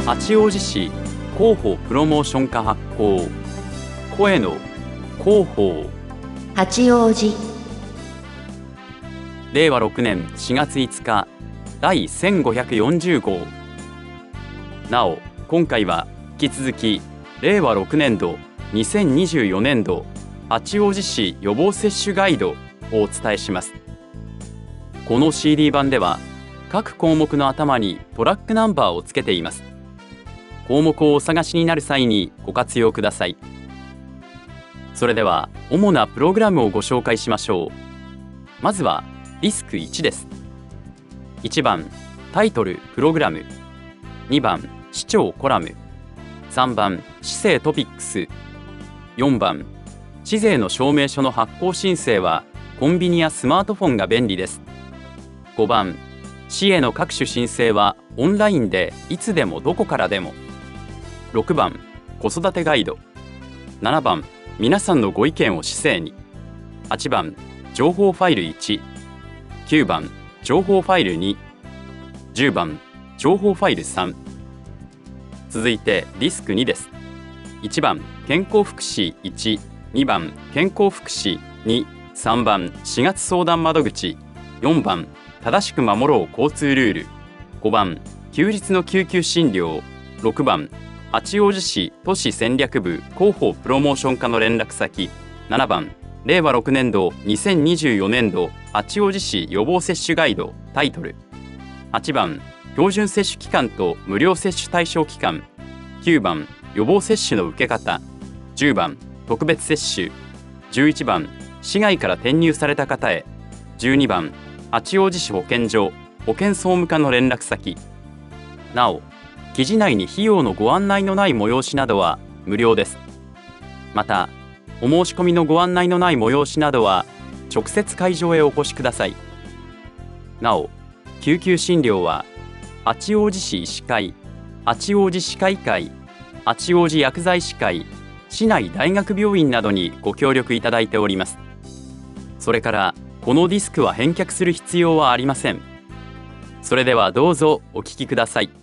八王子市広報プロモーション課発行、声の広報。 八王子。 令和6年4月5日第1540号。なお、今回は引き続き令和6年度2024年度八王子市予防接種ガイドをお伝えします。この CD 版では各項目の頭にトラックナンバーをつけています。項目をお探しになる際にご活用ください。それでは主なプログラムをご紹介しましょう。まずはリスク1です。1番タイトルプログラム、2番市長コラム、3番市政トピックス、4番市税の証明書の発行申請はコンビニやスマートフォンが便利です。5番市への各種申請はオンラインでいつでもどこからでも。6番子育てガイド。7番皆さんのご意見を市政に。8番情報ファイル1。9番情報ファイル2。10番情報ファイル3。続いてリスク2です。1番健康福祉1、2番健康福祉2、3番4月相談窓口、4番正しく守ろう交通ルール、5番休日の救急診療、6番八王子市都市戦略部広報プロモーション課の連絡先、7番令和6年度2024年度八王子市予防接種ガイドタイトル、8番標準接種期間と無料接種対象期間、9番予防接種の受け方、10番特別接種、11番市外から転入された方へ、12番八王子市保健所保健総務課の連絡先。なお、記事内に費用のご案内のない催しなどは無料です。また、お申し込みのご案内のない催しなどは直接会場へお越しください。なお、救急診療は八王子市医師会、八王子歯科医会、八王子薬剤師会、市内大学病院などにご協力いただいております。それから、このディスクは返却する必要はありません。それではどうぞお聞きください。